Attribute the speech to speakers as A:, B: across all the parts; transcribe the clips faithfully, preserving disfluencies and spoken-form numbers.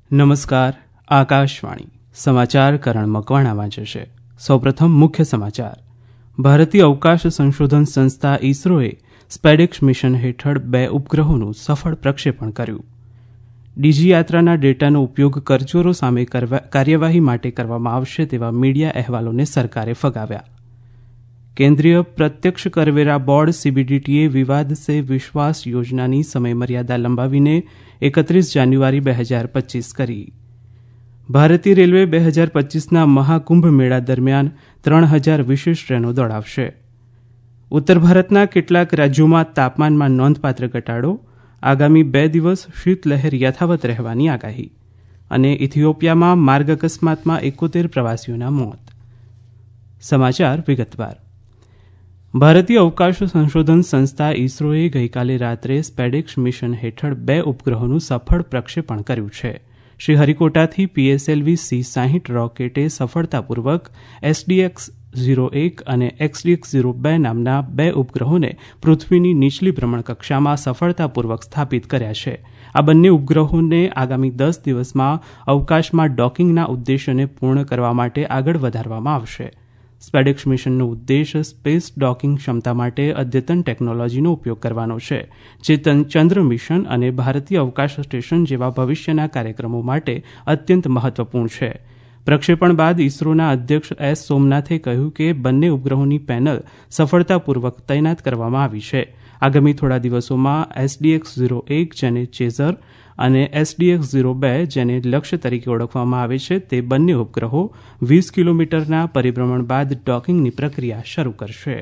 A: નમસ્કાર. આકાશવાણી સમાચાર કરણ મકવાણા વાંચે છે. સૌપ્રથમ મુખ્ય સમાચાર. ભારતીય અવકાશ સંશોધન સંસ્થા ઇસરોએ સ્પેડેક્સ મિશન હેઠળ બે ઉપગ્રહોનું સફળ પ્રક્ષેપણ કર્યું. ડીજી યાત્રાના ડેટાનો ઉપયોગ કરચોરો સામે કાર્યવાહી માટે કરવામાં આવશે તેવા મીડિયા અહેવાલોને સરકારે ફગાવ્યા. કેન્દ્રીય પ્રત્યક્ષ કરવેરા બોર્ડ સીબીડીટીએ વિવાદ સે વિશ્વાસ યોજનાની સમયમર્યાદા લંબાવીને એકત્રીસ જાન્યુઆરી બે હજાર પચીસ કરી. ભારતીય રેલવે બે હજાર પચીસના મહાકુંભ મેળા દરમિયાન ત્રણ હજાર વિશેષ ટ્રેનો દોડાવશે. ઉત્તર ભારતના કેટલાક રાજ્યોમાં તાપમાનમાં નોંધપાત્ર ઘટાડો, આગામી બે દિવસ શીતલહેર યથાવત રહેવાની આગાહી અને ઇથિયોપિયામાં માર્ગ અકસ્માતમાં એકોતેર પ્રવાસીઓના મોત. સમાચાર વિગતવાર. ભારતીય અવકાશ સંશોધન સંસ્થા ઇસરોએ ગઈકાલે રાત્રે સ્પેડેક્સ મિશન હેઠળ બે ઉપગ્રહોનું સફળ પ્રક્ષેપણ કર્યું છે. શ્રી હરિકોટાથી પીએસએલવી સી સાહીઠ રોકેટે સફળતાપૂર્વક એસડીએક્સ ઝીરો એક અને એક્સડીએક્સ ઝીરો બે નામના બે ઉપગ્રહોને પૃથ્વીની નીચલી ભ્રમણકક્ષામાં સફળતાપૂર્વક સ્થાપિત કર્યા છે. આ બંને ઉપગ્રહોને આગામી દસ દિવસમાં અવકાશમાં ડોકિંગના ઉદ્દેશ્યને પૂર્ણ કરવા માટે આગળ વધારવામાં આવશે. સ્પેડેક્સ મિશનનો ઉદ્દેશ સ્પેસ ડોકિંગ ક્ષમતા માટે અદ્યતન ટેકનોલોજીનો ઉપયોગ કરવાનો છે, જે ચંદ્ર મિશન અને ભારતીય અવકાશ સ્ટેશન જેવા ભવિષ્યના કાર્યક્રમો માટે અત્યંત મહત્વપૂર્ણ છે. પ્રક્ષેપણ બાદ ઇસરોના અધ્યક્ષ એસ સોમનાથે કહ્યું કે બંને ઉપગ્રહોની પેનલ સફળતાપૂર્વક તૈનાત કરવામાં આવી છે. આગામી થોડા દિવસોમાં એસડીએક્સ ઝીરો એક જેને ચેઝર અને એસડીએક્સ ઝીરો બે જેને લક્ષ્ય તરીકે ઓળખવામાં આવે છે તે બંને ઉપગ્રહો વીસ કિલોમીટરના પરિભ્રમણ બાદ ડોકિંગની પ્રક્રિયા શરૂ કરશે.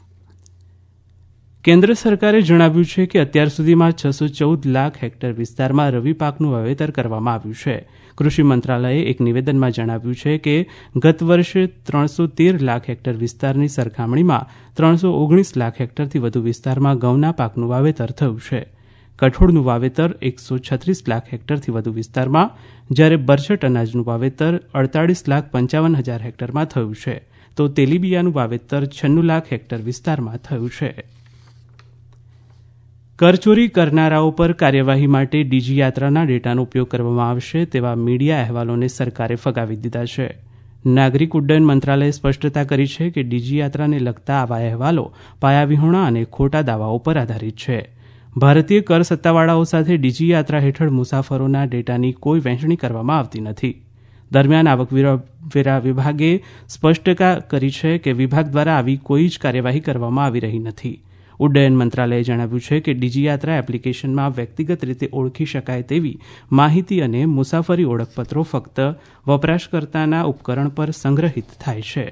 A: કેન્દ્ર સરકારે જણાવ્યું છે કે અત્યાર સુધીમાં છસો ચૌદ લાખ હેક્ટર વિસ્તારમાં રવિ પાકનું વાવેતર કરવામાં આવ્યું છે. કૃષિ મંત્રાલયે એક નિવેદનમાં જણાવ્યું છે કે ગત વર્ષે ત્રણસો તેર લાખ હેક્ટર વિસ્તારની સરખામણીમાં ત્રણસો ઓગણીસ લાખ હેક્ટરથી વધુ વિસ્તારમાં ઘઉંના પાકનું વાવેતર થયું છે. કઠોળનું વાવેતર એકસો છત્રીસ લાખ હેક્ટરથી વધુ વિસ્તારમાં, જ્યારે બરછટ અનાજનું વાવેતર અડતાળીસ લાખ પંચાવન હજાર હેક્ટરમાં થયું છે, તો તેલીબિયાનું વાવેતર છન્નું લાખ હેક્ટર વિસ્તારમાં થયું છે. કરચોરી કરનારાઓ પર કાર્યવાહી માટે ડીજી યાત્રાના ડેટાનો ઉપયોગ કરવામાં આવશે તેવા મીડિયા અહેવાલોને સરકારે ફગાવી દીધા છે. નાગરિક ઉડ્ડયન મંત્રાલયે સ્પષ્ટતા કરી છે કે ડીજી યાત્રાને લગતા આવા અહેવાલો પાયાવિહોણા અને ખોટા દાવાઓ પર આધારિત છે. ભારતીય કર સત્તાવાળાઓ સાથે ડીજી યાત્રા હેઠળ મુસાફરોના ડેટાની કોઈ વહેંચણી કરવામાં આવતી નથી. દરમિયાન આવકવેરા વિભાગે સ્પષ્ટતા કરી છે કે વિભાગ દ્વારા આવી કોઈ જ કાર્યવાહી કરવામાં આવી રહી નથી. ઉડ્ડયન મંત્રાલયે જણાવ્યું છે કે ડીજી યાત્રા એપ્લિકેશનમાં વ્યક્તિગત રીતે ઓળખી શકાય તેવી માહિતી અને મુસાફરી ઓળખપત્રો ફક્ત વપરાશકર્તાના ઉપકરણ પર સંગ્રહિત થાય છે.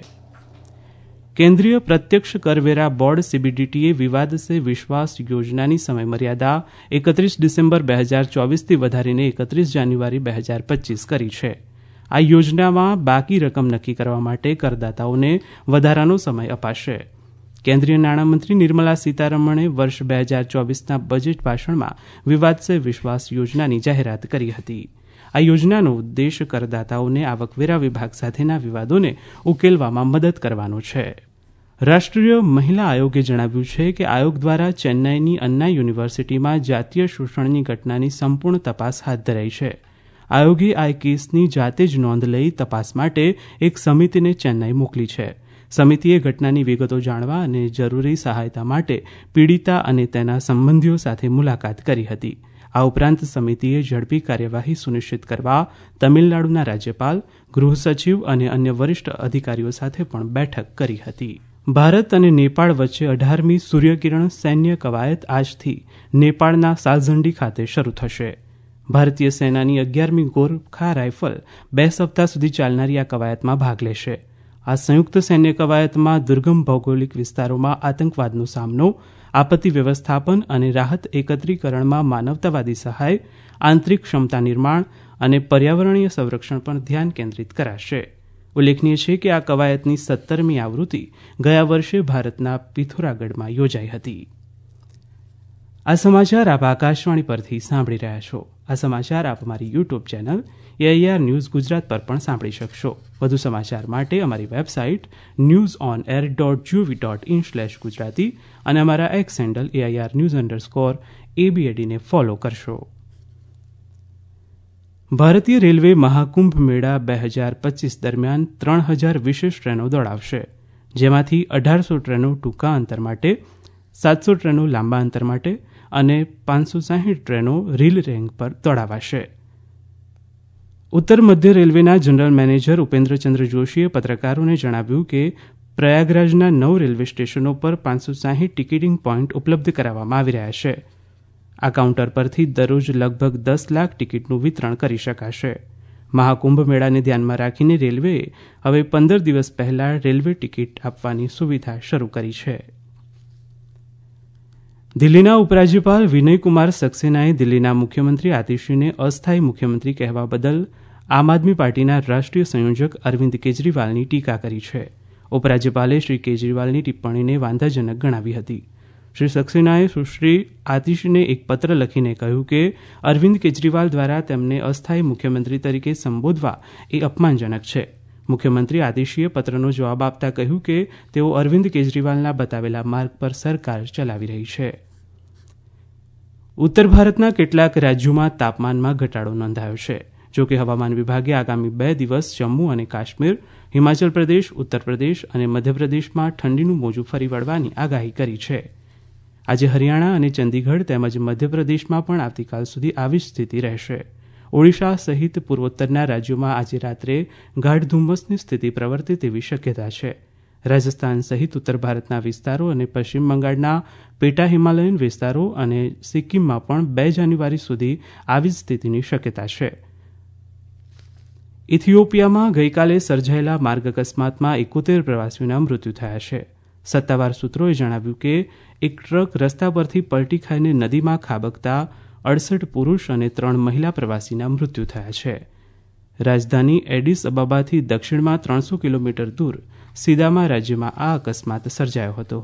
A: કેન્દ્રીય પ્રત્યક્ષ કરવેરા બોર્ડ સીબીડીટીએ વિવાદ સે વિશ્વાસ યોજનાની સમયમર્યાદા એકત્રીસ ડિસેમ્બર બે હજાર ચોવીસથી વધારીને એકત્રીસ જાન્યુઆરી બે હજાર પચીસ કરી છે. આ યોજનામાં બાકી રકમ નક્કી કરવા માટે કરદાતાઓને વધારાનો સમય અપાશે. કેન્દ્રીય નાણામંત્રી નિર્મલા સીતારમણે વર્ષ બે હજાર ચોવીસના બજેટ ભાષણમાં વિવાદ સે વિશ્વાસ યોજનાની જાહેરાત કરી હતી. આ યોજનાનો ઉદ્દેશ કરદાતાઓને આવકવેરા વિભાગ સાથેના વિવાદોને ઉકેલવામાં મદદ કરવાનો છે. રાષ્ટ્રીય મહિલા આયોગે જણાવ્યું છે કે આયોગ દ્વારા ચેન્નાઈની અન્ના યુનિવર્સિટીમાં જાતીય શોષણની ઘટનાની સંપૂર્ણ તપાસ હાથ ધરાઈ છે. આયોગે આ કેસની જાતે જ નોંધ લઈ તપાસ માટે એક સમિતિને ચેન્નાઈ મોકલી છે. સમિતિએ ઘટનાની વિગતો જાણવા અને જરૂરી સહાયતા માટે પીડિતા અને તેના સંબંધીઓ સાથે મુલાકાત કરી હતી. આ ઉપરાંત સમિતિએ ઝડપી કાર્યવાહી સુનિશ્ચિત કરવા તમિલનાડુના રાજ્યપાલ, ગૃહ સચિવ અને અન્ય વરિષ્ઠ અધિકારીઓ સાથે પણ બેઠક કરી હતી. ભારત અને નેપાળ વચ્ચે અઢારમી સૂર્યકિરણ સૈન્ય કવાયત આજથી નેપાળના સાલઝંડી ખાતે શરૂ થશે. ભારતીય સેનાની અગિયારમી ગોરખા રાઇફલ બે સપ્તાહ સુધી ચાલનારી આ કવાયતમાં ભાગ લેશે. આ સંયુક્ત સૈન્ય કવાયતમાં દુર્ગમ ભૌગોલિક વિસ્તારોમાં આતંકવાદનો સામનો, આપત્તિ વ્યવસ્થાપન અને રાહત એકત્રીકરણમાં માનવતાવાદી સહાય, આંતરિક ક્ષમતા નિર્માણ અને પર્યાવરણીય સંરક્ષણ પર ધ્યાન કેન્દ્રિત કરાશે. ઉલ્લેખનીય છે કે આ કવાયતની સત્તરમી આવૃત્તિ ગયા વર્ષે ભારતના પિથોરાગઢમાં યોજાઈ હતી. આ સમાચાર આપ આકાશવાણી પરથી સાંભળી રહ્યા છો. આ સમાચાર આપ અમારી YouTube channel AIR news Gujarat પર પણ સાંભળી શકશો. વધુ સમાચાર માટે અમારી website news on air dot gov dot in slash Gujarati અને અમારા X handle AIR news underscore એબીએડીને ફોલો કરશો. ભારતીય રેલવે મહાકુંભ મેળા બે હજાર પચીસ દરમિયાન ત્રણ હજાર વિશેષ ટ્રેનો દોડાવશે, જેમાંથી અઢારસો ટ્રેનો ટૂંકા અંતર માટે, સાતસો ટ્રેનો લાંબા અંતર માટે અને પાંચસો સાહીઠ ટ્રેનો રીલ રેન્ક પર દોડાવાશે. ઉત્તર મધ્ય રેલવેના જનરલ મેનેજર ઉપેન્દ્રચંદ્ર જોશીએ પત્રકારોને જણાવ્યું કે પ્રયાગરાજના નવ રેલવે સ્ટેશનો પર પાંચસો સાહીઠ ટિકિટિંગ પોઈન્ટ ઉપલબ્ધ કરાવવામાં આવી રહ્યા છે. આ કાઉન્ટર પરથી દરરોજ લગભગ દસ લાખ ટિકિટનું વિતરણ કરી શકાશે. મહાકુંભ મેળાને ધ્યાનમાં રાખીને રેલવેએ હવે પંદર દિવસ પહેલા રેલવે ટિકિટ આપવાની સુવિધા શરૂ કરી છે. દિલ્હીના ઉપરાજ્યપાલ વિનયકુમાર સક્સેનાએ દિલ્હીના મુખ્યમંત્રી આતિશીને અસ્થાયી મુખ્યમંત્રી કહેવા બદલ આમ આદમી પાર્ટીના રાષ્ટ્રીય સંયોજક અરવિંદ કેજરીવાલની ટીકા કરી છે. ઉપરાજ્યપાલે શ્રી કેજરીવાલની ટિપ્પણીને વાંધાજનક ગણાવી હતી. શ્રી સક્સેનાએ સુશ્રી આતિશીને એક પત્ર લખીને કહ્યું કે અરવિંદ કેજરીવાલ દ્વારા તેમને અસ્થાયી મુખ્યમંત્રી તરીકે સંબોધવા એ અપમાનજનક છે. મુખ્યમંત્રી આતિશીએ પત્રનો જવાબ આપતા કહ્યું કે તેઓ અરવિંદ કેજરીવાલના બતાવેલા માર્ગ પર સરકાર ચલાવી રહી છે. ઉત્તર ભારતના કેટલાક રાજ્યોમાં તાપમાનમાં ઘટાડો નોંધાયો છે. જોકે હવામાન વિભાગે આગામી બે દિવસ જમ્મુ અને કાશ્મીર, હિમાચલ પ્રદેશ, ઉત્તર પ્રદેશ અને મધ્યપ્રદેશમાં ઠંડીનું મોજું ફરી વળવાની આગાહી કરી છે. આજે હરિયાણા અને ચંદીગઢ તેમજ મધ્યપ્રદેશમાં પણ આવતીકાલ સુધી આવી સ્થિતિ રહેશે. ઓડિશા સહિત પૂર્વોત્તરના રાજ્યોમાં આજે રાત્રે ગાઢ ધુમ્મસની સ્થિતિ પ્રવર્તે તેવી શક્યતા છે. રાજસ્થાન સહિત ઉત્તર ભારતના વિસ્તારો અને પશ્ચિમ બંગાળના પેટા હિમાલયન વિસ્તારો અને સિક્કિમમાં પણ બે જાન્યુઆરી સુધી આવી સ્થિતિની શક્યતા છે. ઇથિયોપિયામાં ગઈકાલે સર્જાયેલા માર્ગ અકસ્માતમાં એકોતેર પ્રવાસીઓના મૃત્યુ થયા છે. સત્તાવાર સૂત્રોએ જણાવ્યું કે એક ટ્રક રસ્તા પરથી પલટી ખાઈને નદીમાં ખાબકતા અડસઠ પુરુષ અને ત્રણ મહિલા પ્રવાસીના મૃત્યુ થયા છે. રાજધાની એડિસ અબાબાથી દક્ષિણમાં ત્રણસો કિલોમીટર દૂર સીદામા રાજ્યમાં આ અકસ્માત સર્જાયો હતો.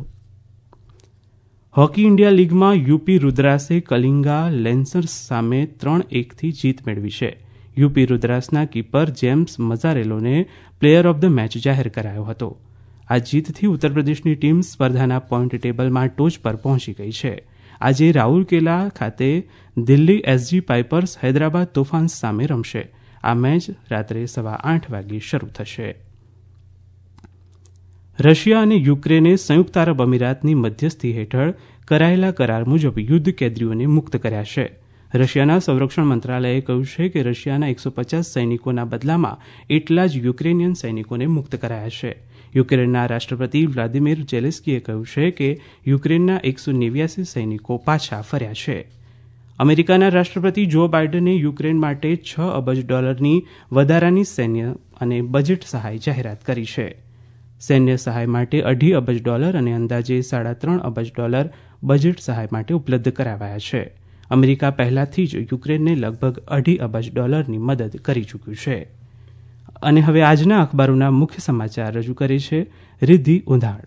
A: હોકી ઇન્ડિયા લીગમાં યુપી રુદ્રાસે કલિંગા લેન્સર્સ સામે ત્રણ એકથી જીત મેળવી છે. યુપી રુદ્રાસના કીપર જેમ્સ મઝારેલોને પ્લેયર ઓફ ધ મેચ જાહેર કરાયો હતો. આ જીતથી ઉત્તર પ્રદેશની ટીમ સ્પર્ધાના પોઈન્ટ ટેબલમાં ટોચ પર પહોંચી ગઈ છે. આજે રાઉરકેલા ખાતે દિલ્હી એસજી પાઇપર્સ હૈદરાબાદ તોફાન્સ સામે રમશે. આ મેચ રાત્રે સવા આઠ વાગે શરૂ થશે. રશિયા અને યુક્રેને સંયુક્ત આરબ અમીરાતની મધ્યસ્થી હેઠળ કરાયેલા કરાર મુજબ યુદ્ધ કેદીઓને મુક્ત કર્યા છે. રશિયાના સંરક્ષણ મંત્રાલયે કહ્યું છે કે રશિયાના એકસો પચાસ સૈનિકોના બદલામાં એટલા જ યુક્રેનિયન સૈનિકોને મુક્ત કરાયા છે. યુક્રેનના રાષ્ટ્રપતિ વ્લાદિમીર ઝેલેન્સ્કીએ કહ્યું છે કે યુક્રેનના એકસો નેવ્યાસી સૈનિકો પાછા ફર્યા છે. અમેરિકાના રાષ્ટ્રપતિ જો બાઇડને યુક્રેન માટે છ અબજ ડોલરની વધારાની સૈન્ય અને બજેટ સહાય જાહેરાત કરી છે. સૈન્ય સહાય માટે અઢી અબજ ડોલર અને અંદાજે સાડા ત્રણ અબજ ડોલર બજેટ સહાય માટે ઉપલબ્ધ કરાવાયા છે. અમેરિકા પહેલાથી જ યુક્રેનને લગભગ અઢી અબજ ડોલરની મદદ કરી ચૂક્યું છે. અને હવે આજના અખબારોના મુખ્ય સમાચાર રજૂ કરે છે રિદ્ધિ ઉંધાડ.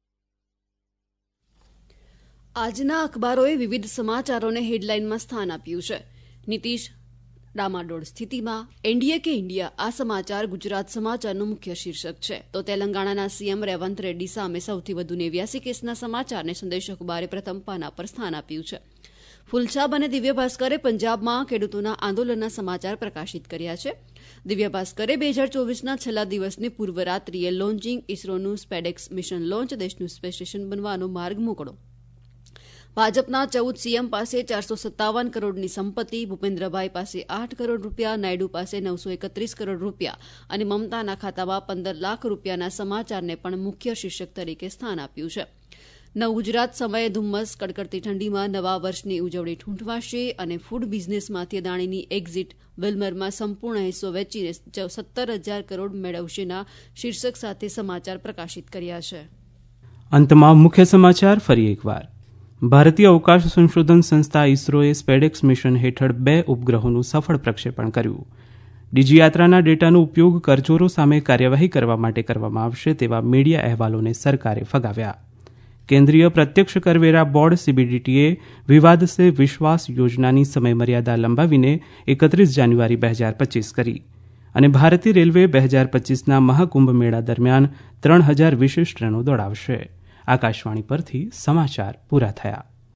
B: આજના અખબારોએ વિવિધ સમાચારોને હેડલાઇનમાં સ્થાન આપ્યું છે. નીતિશ ડામાડોળ સ્થિતિમાં, એનડીએ કે ઇન્ડિયા, આ સમાચાર ગુજરાત સમાચારનું મુખ્ય શીર્ષક છે. તો તેલંગાણાના સીએમ રેવંત રેડ્ડી સામે સૌથી વધુ નેવ્યાસી કેસના સમાચારને સંદેશ અખબારે પ્રથમ પાના પર સ્થાન આપ્યું છે. ફૂલછાપ અને દિવ્ય ભાસ્કરે પંજાબમાં ખેડૂતોના આંદોલનના સમાચાર પ્રકાશિત કર્યા છે. દિવ્ય ભાસ્કરે બે હજાર ચોવીસના છેલ્લા દિવસની પૂર્વ રાત્રિએ લોન્ચિંગ ઇસરોનું સ્પેડેક્સ મિશન લોન્ચ, દેશનું સ્પેસ સ્ટેશન બનવાનો માર્ગ મોકળો. ભાજપના ચૌદ સીએમ પાસે ચારસો સત્તાવન કરોડની સંપત્તિ, ભૂપેન્દ્રભાઈ પાસે આઠ કરોડ રૂપિયા, નાયડુ પાસે નવસો એકત્રીસ કરોડ રૂપિયા અને મમતાના ખાતામાં પંદર લાખ રૂપિયાના સમાચારને પણ મુખ્ય શીર્ષક તરીકે સ્થાન આપ્યું છે. નવ ગુજરાત સમયે ધુમ્મસ, કડકડતી ઠંડીમાં નવા વર્ષની ઉજવણી ઠૂંઠવાશે અને ફૂડ બિઝનેસમાંથી અદાણીની એક્ઝિટ, વિલ્મરમાં સંપૂર્ણ હિસ્સો વેચીને સત્તર હજાર કરોડ મેળવશેના શીર્ષક સાથે સમાચાર પ્રકાશિત કર્યા છે.
A: અંતમાં મુખ્ય સમાચાર ફરી એકવાર. ભારતીય અવકાશ સંશોધન સંસ્થા ઇસરોએ સ્પેડેક્સ મિશન હેઠળ બે ઉપગ્રહોનું સફળ પ્રક્ષેપણ કર્યું. ડીજીયાત્રાના ડેટાનો ઉપયોગ કરચોરો સામે કાર્યવાહી કરવા માટે કરવામાં આવશે તેવા મીડિયા અહેવાલોને સરકારે ફગાવ્યા. કેન્દ્રીય પ્રત્યક્ષ કરવેરા બોર્ડ સીબીડીટીએ વિવાદ સે વિશ્વાસ યોજનાની સમયમર્યાદા લંબાવીને એકત્રીસ જાન્યુઆરી બે હજાર પચીસ કરી. અને ભારતીય રેલવે બે હજાર પચીસના મહાકુંભ મેળા દરમિયાન ત્રણ હજાર વિશેષ ટ્રેનો દોડાવશે. આકાશવાણી પરથી સમાચાર પૂરા થયા.